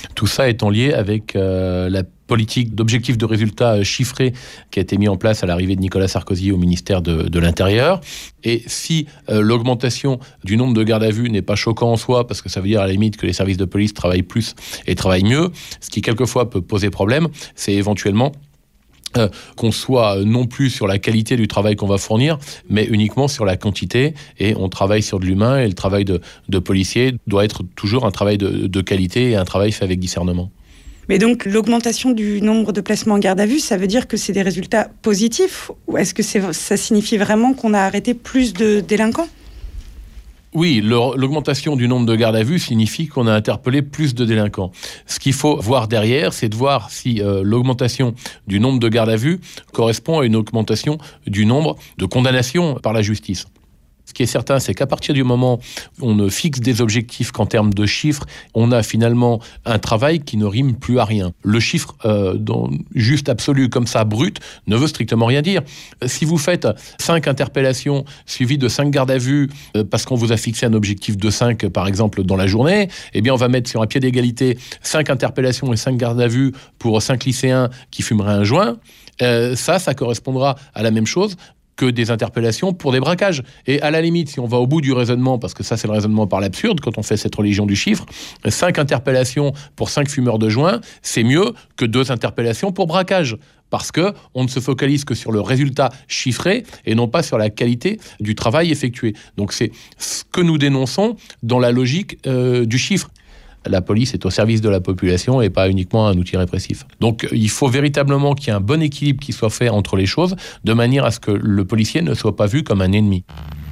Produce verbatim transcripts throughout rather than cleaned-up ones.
Tout ça étant lié avec euh, la politique d'objectifs de résultats chiffrés qui a été mis en place à l'arrivée de Nicolas Sarkozy au ministère de, de l'Intérieur. Et si euh, l'augmentation du nombre de gardes à vue n'est pas choquant en soi, parce que ça veut dire à la limite que les services de police travaillent plus et travaillent mieux, ce qui quelquefois peut poser problème, c'est éventuellement Euh, qu'on soit non plus sur la qualité du travail qu'on va fournir, mais uniquement sur la quantité, et on travaille sur de l'humain, et le travail de, de policier doit être toujours un travail de, de qualité et un travail fait avec discernement. Mais donc l'augmentation du nombre de placements en garde à vue, ça veut dire que c'est des résultats positifs, ou est-ce que c'est, ça signifie vraiment qu'on a arrêté plus de délinquants ? Oui, l'augmentation du nombre de gardes à vue signifie qu'on a interpellé plus de délinquants. Ce qu'il faut voir derrière, c'est de voir si euh, l'augmentation du nombre de gardes à vue correspond à une augmentation du nombre de condamnations par la justice. Ce qui est certain, c'est qu'à partir du moment où on ne fixe des objectifs qu'en termes de chiffres, on a finalement un travail qui ne rime plus à rien. Le chiffre euh, dans, juste absolu, comme ça, brut, ne veut strictement rien dire. Si vous faites cinq interpellations suivies de cinq gardes à vue, euh, parce qu'on vous a fixé un objectif de cinq, par exemple, dans la journée, eh bien, on va mettre sur un pied d'égalité cinq interpellations et cinq gardes à vue pour cinq lycéens qui fumeraient un joint. Euh, ça, ça correspondra à la même chose que des interpellations pour des braquages. Et à la limite, si on va au bout du raisonnement, parce que ça c'est le raisonnement par l'absurde, quand on fait cette religion du chiffre, cinq interpellations pour cinq fumeurs de joint, c'est mieux que deux interpellations pour braquage. Parce qu'on ne se focalise que sur le résultat chiffré et non pas sur la qualité du travail effectué. Donc c'est ce que nous dénonçons dans la logique euh, du chiffre. La police est au service de la population et pas uniquement un outil répressif. Donc il faut véritablement qu'il y ait un bon équilibre qui soit fait entre les choses, de manière à ce que le policier ne soit pas vu comme un ennemi.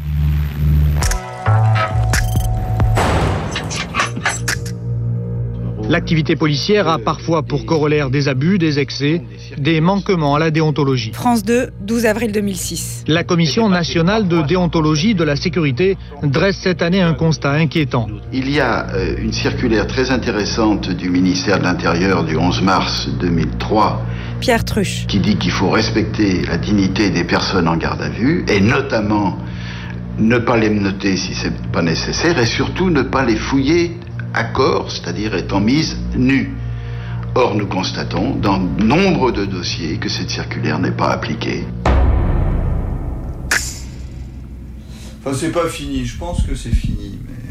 L'activité policière a parfois pour corollaire des abus, des excès, des manquements à la déontologie. France deux, douze avril deux mille six. La Commission nationale de déontologie de la sécurité dresse cette année un constat inquiétant. Il y a euh, une circulaire très intéressante du ministère de l'Intérieur du onze mars deux mille trois. Pierre Truche. Qui dit qu'il faut respecter la dignité des personnes en garde à vue, et notamment ne pas les menotter si c'est pas nécessaire, et surtout ne pas les fouiller à corps, c'est-à-dire étant mise nue. Or, nous constatons dans nombre de dossiers que cette circulaire n'est pas appliquée. Enfin, c'est pas fini, je pense que c'est fini, mais...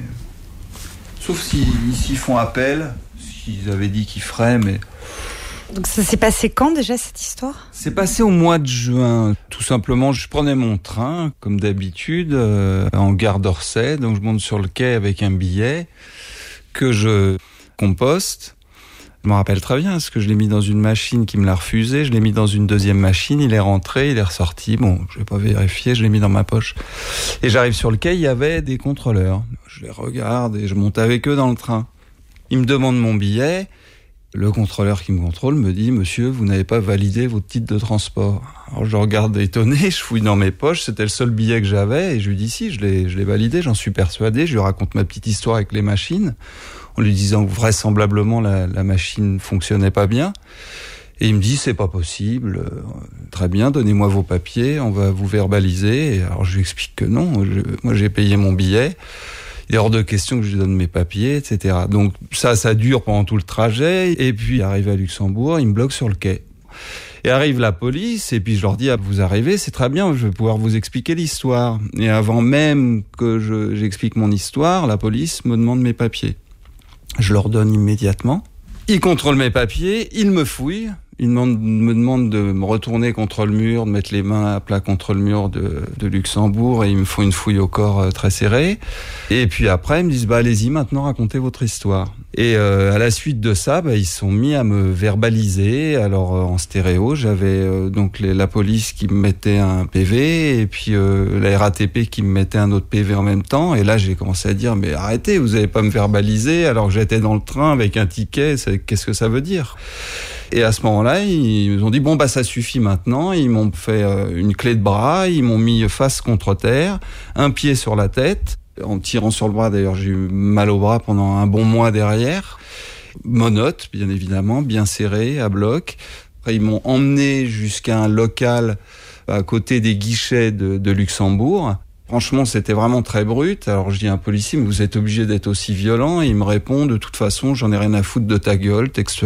Sauf s'ils si, font appel, ce qu'ils avaient dit qu'ils feraient, mais... Donc ça s'est passé quand déjà cette histoire ? C'est passé au mois de juin. Tout simplement, je prenais mon train, comme d'habitude, euh, en gare d'Orsay, donc je monte sur le quai avec un billet que je composte. Je me rappelle très bien, parce que je l'ai mis dans une machine qui me l'a refusé, je l'ai mis dans une deuxième machine, il est rentré, il est ressorti, bon, je l'ai pas vérifié, je l'ai mis dans ma poche. Et j'arrive sur le quai, il y avait des contrôleurs. Je les regarde et je monte avec eux dans le train. Ils me demandent mon billet. Le contrôleur qui me contrôle me dit « Monsieur, vous n'avez pas validé votre titre de transport ». Alors je regarde étonné, je fouille dans mes poches, c'était le seul billet que j'avais, et je lui dis « Si, je l'ai, je l'ai validé, j'en suis persuadé ». Je lui raconte ma petite histoire avec les machines, en lui disant que vraisemblablement la, la machine fonctionnait pas bien. Et il me dit « C'est pas possible, euh, très bien, donnez-moi vos papiers, on va vous verbaliser ». Et alors je lui explique que non, je, moi j'ai payé mon billet. Il est hors de question que je lui donne mes papiers, et cetera. Donc ça, ça dure pendant tout le trajet. Et puis, arrivé à Luxembourg, il me bloque sur le quai. Et arrive la police, et puis je leur dis, ah, vous arrivez, c'est très bien, je vais pouvoir vous expliquer l'histoire. Et avant même que je, j'explique mon histoire, la police me demande mes papiers. Je leur donne immédiatement. Ils contrôlent mes papiers, ils me fouillent. Ils me demandent de me retourner contre le mur, de mettre les mains à plat contre le mur de, de Luxembourg, et ils me font une fouille au corps très serrée. Et puis après, ils me disent, bah, allez-y, maintenant, racontez votre histoire. Et euh, à la suite de ça, bah, ils sont mis à me verbaliser. Alors, euh, en stéréo, j'avais euh, donc les, la police qui me mettait un P V, et puis euh, la R A T P qui me mettait un autre P V en même temps. Et là, j'ai commencé à dire, mais arrêtez, vous n'allez pas me verbaliser, alors que j'étais dans le train avec un ticket, c'est, qu'est-ce que ça veut dire ? Et à ce moment-là, ils nous ont dit, bon, bah, ça suffit maintenant. Ils m'ont fait euh, une clé de bras, ils m'ont mis face contre terre, un pied sur la tête. En tirant sur le bras, d'ailleurs, j'ai eu mal au bras pendant un bon mois derrière. Monote, bien évidemment, bien serré, à bloc. Après, ils m'ont emmené jusqu'à un local à côté des guichets de, de Luxembourg. Franchement, c'était vraiment très brut. Alors je dis à un policier, mais vous êtes obligé d'être aussi violent? Et il me répond, de toute façon, j'en ai rien à foutre de ta gueule, textuellement.